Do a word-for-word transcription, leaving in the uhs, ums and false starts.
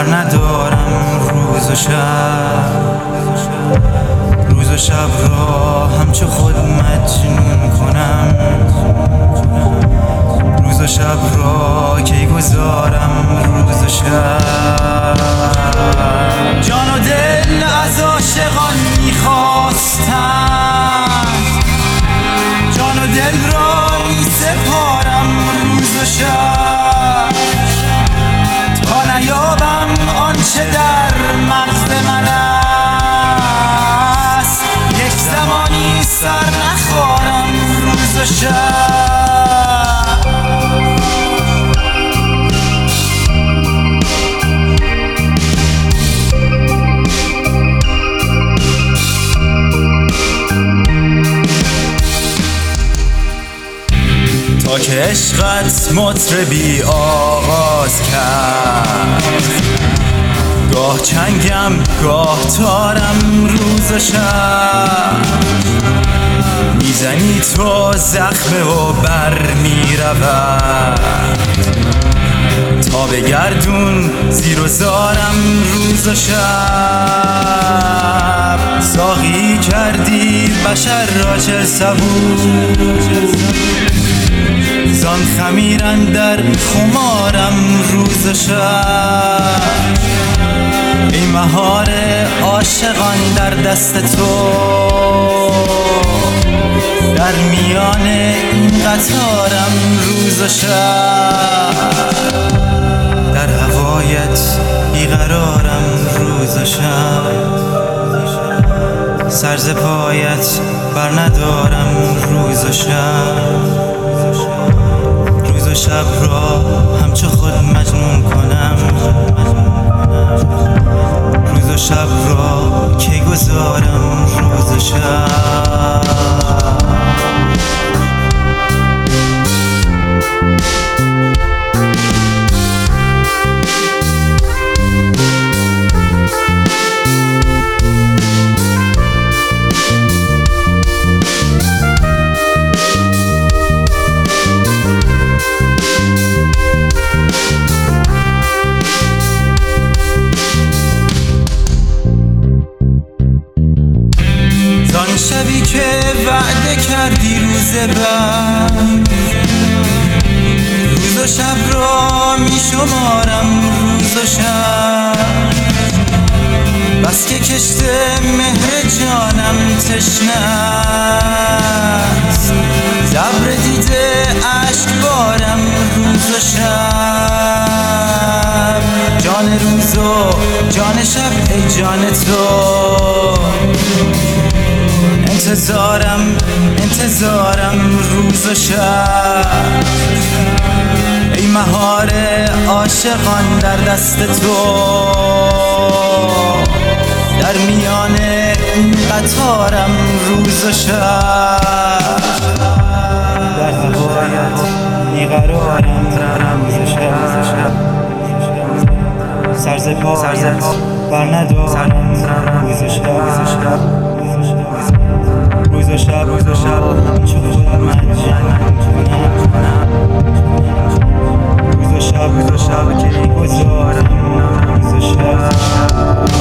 بر ندارم روز و شب، روز و شب را همچو خود مجنون کنم، روز و شب را کی گذارم روز و شب. جان و دل از عاشقان میخواستند، جان و دل را می سپارم روز و شب، تا نیابم آنچه در مغز من است، یک زمانی سر نخارم روز و شب. تا که عشقت مطربی آغاز کرد، گاه چنگم گاه تارم روز و شب، میزنی تو زخمه و بر میرود، تا به گردون زیر و زارم روز و شب. ساقی کردی بشر را چه صبور، زان خمیر اندر خمارم روز و شب. ای مهار عاشقان در دست تو، در میان این قطارم روز و شب. در هوایت بیقرارم روز و شب، سر ز پایت بر ندارم روز و شب. روز و شب را همچو خود مجنون کنم، روز و شب را کی گذارم روز و شب. زان شبی که وعده کردی روز بعد، روز و شب را می شمارم روز و شب. بس که کشت مهر جانم تشنه است، زبر دیده اشک بارم روز و شب. جان روز و جان شب ای جان تو، انتظارم انتظارم روز و شب. ای مهار عاشقان در دست تو، در میان این قطارم روز و شب. در هوایت بیقرارم روز و شب، سر ز پایت بر ندارم روز و شب. روز و شب روز و شب همچو خود مجنون کنم، روز و شب روز و شب کی گذارم روز و شب.